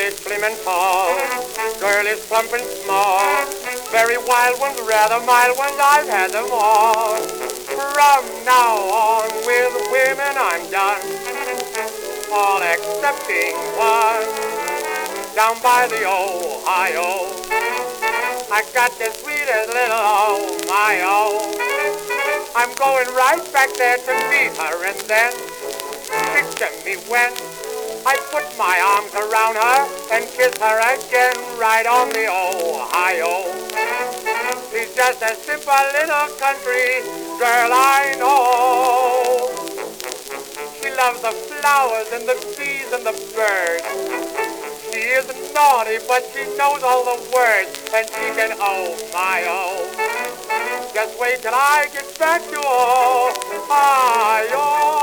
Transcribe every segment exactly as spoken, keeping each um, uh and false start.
is slim and tall. Girl is plump and small. Very wild ones, rather mild ones, I've had them all. From now on with women I'm done, all excepting one. Down by the Ohio, I got the sweetest little Ohio. I'm going right back there to meet her, and then picture me when I put my arms around her and kiss her again right on the Ohio. She's just a simple little country girl I know. She loves the flowers and the bees and the birds. She isn't naughty, but she knows all the words, and she can oh my oh. Just wait till I get back to Ohio.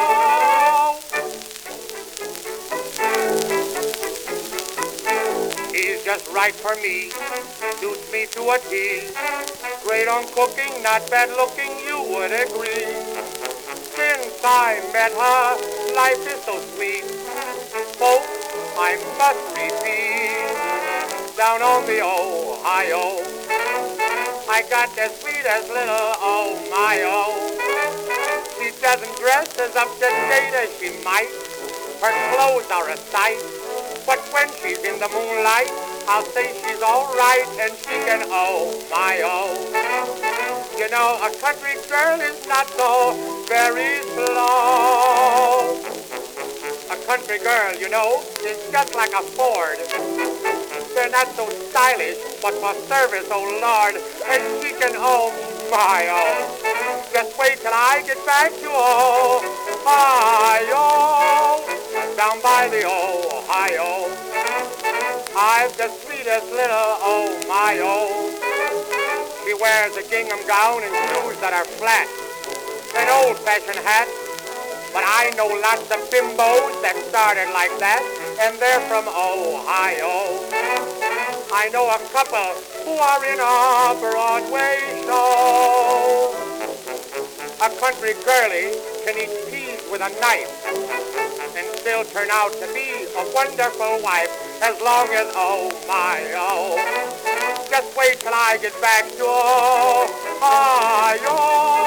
He's just right for me, suits me to a T. Great on cooking, not bad looking, you would agree. Since I met her, life is so sweet. Folks, I must repeat, down on the Ohio, I got the sweetest little oh my oh. She doesn't dress as up to date as she might. Her clothes are a sight, but when she's in the moonlight, I'll say she's all right, and she can oh my oh. You know, a country girl is not so very slow. A country girl, you know, is just like a Ford. They're not so stylish, but for service, oh Lord, and she can, oh my, oh. Just wait till I get back to Ohio, down by the Ohio. I've the sweetest little, oh my, oh. She wears a gingham gown and shoes that are flat, an old-fashioned hat. But I know lots of bimbos that started like that, and they're from Ohio. I know a couple who are in a Broadway show. A country girlie can eat peas with a knife and still turn out to be a wonderful wife, as long as, oh my, oh. Just wait till I get back to Ohio.